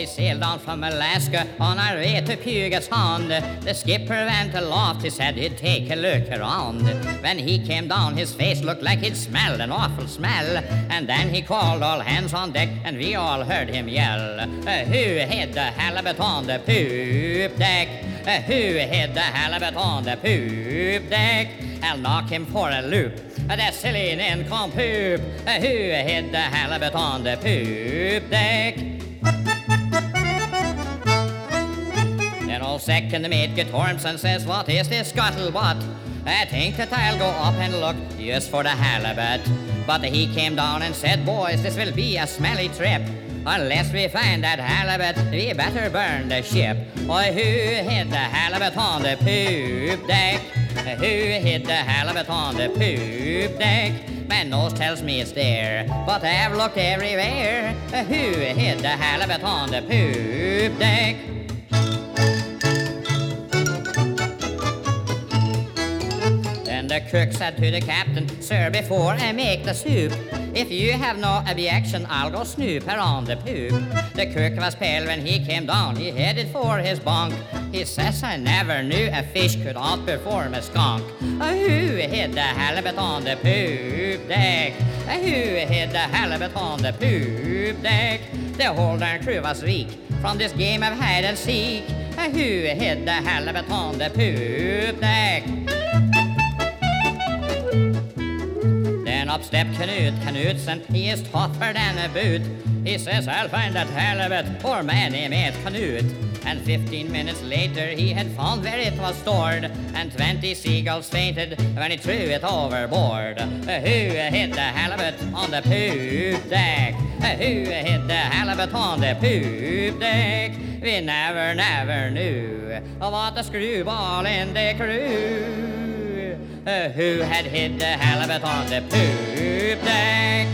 they sailed down from Alaska on our way to Puget Sound. The skipper went aloft, he said he'd take a look around. When he came down, his face looked like he'd smelled an awful smell. And then he called all hands on deck, and we all heard him yell, who hid the halibut on the poop deck? Who hid the halibut on the poop deck? I'll knock him for a loop, that silly nincompoop. Who hid the halibut on the poop deck? Then old second mate Guttormson says, what is this scuttlebutt? I think that I'll go up and look just for the halibut. But he came down and said, boys, this will be a smelly trip. Unless we find that halibut, we better burn the ship. Oh, who hid the halibut on the poop deck? Who hid the halibut on the poop deck? My nose tells me it's there, but I've looked everywhere. Who hid the halibut on the poop deck? Then the cook said to the captain, sir, before I make the soup, if you have no objection, I'll go snoop around the poop. The cook was pale when he came down, he headed for his bunk. He says, I never knew a fish could outperform a skunk. Who hid the halibut on the poop deck? Who hid the halibut on the poop deck? The whole darn crew was weak from this game of hide and seek. Who hid the halibut on the poop deck? Then up stepped Knutsen, he is tougher than a boot. He says, I'll find that halibut, or my name ain't Knut. And 15 minutes later he had found where it was stored, and 20 seagulls fainted when he threw it overboard. Who hid the halibut on the poop deck? Who hid the halibut on the poop deck? We never knew what a screwball in the crew. Who had hid the halibut on the poop deck?